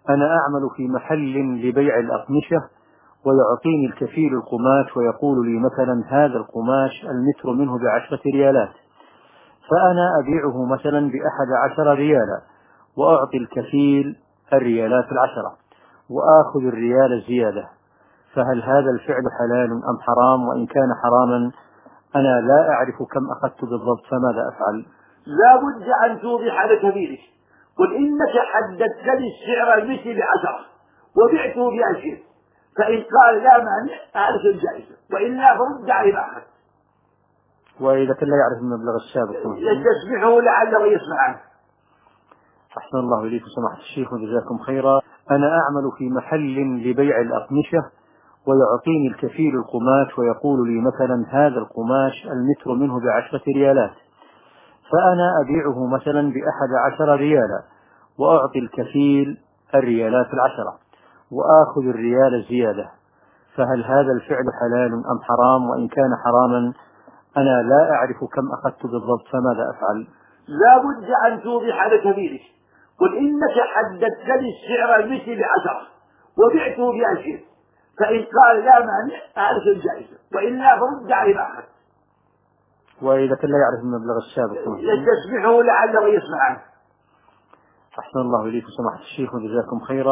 أنا أعمل في محل لبيع الأقمشة، ويعطيني الكفيل القماش ويقول لي مثلا هذا القماش المتر منه ب10 ريالات، فأنا أبيعه مثلا ب11 ريالا، وأعطي الكفيل الريالات 10 وآخذ الريال الزيادة، فهل هذا الفعل حلال أم حرام؟ وإن كان حراما أنا لا أعرف كم أخذت بالضبط، فماذا أفعل؟ لا بد أن توضح لكفيلك، قل إنك حددت لي السعر المثل ب10 وبعته ب20، فإن قال لا مانع هذا الجائزة، وإلا فرد عليه الآخر. وإذا كان لا يعرف المبلغ السابق يستسمحه لعله يسمع عنه. أحسن الله إليكم سماحة الشيخ وجزاكم خيرا. أنا أعمل في محل لبيع الأقمشة، ويعطيني الكفيل القماش ويقول لي مثلا هذا القماش المتر منه ب10 ريالات، فأنا أبيعه مثلا ب11 ريالا، وأعطي الكفيل الريالات 10 وآخذ الريال الزيادة، فهل هذا الفعل حلال أم حرام؟ وإن كان حراما أنا لا أعرف كم أخذت بالضبط، فماذا أفعل؟ لا بد أن توضح لكفيلك، قل إنك حددت لي السعر المثل ب10 وبعته ب20، فإن قال لا مانع هذا الجائزة، وإلا فرد عليه الآخر. وإذا كان لا يعرف المبلغ السابق يستسمحه لعله يسمع عنه. أحسن الله إليكم سماحة الشيخ وجزاكم خيرا.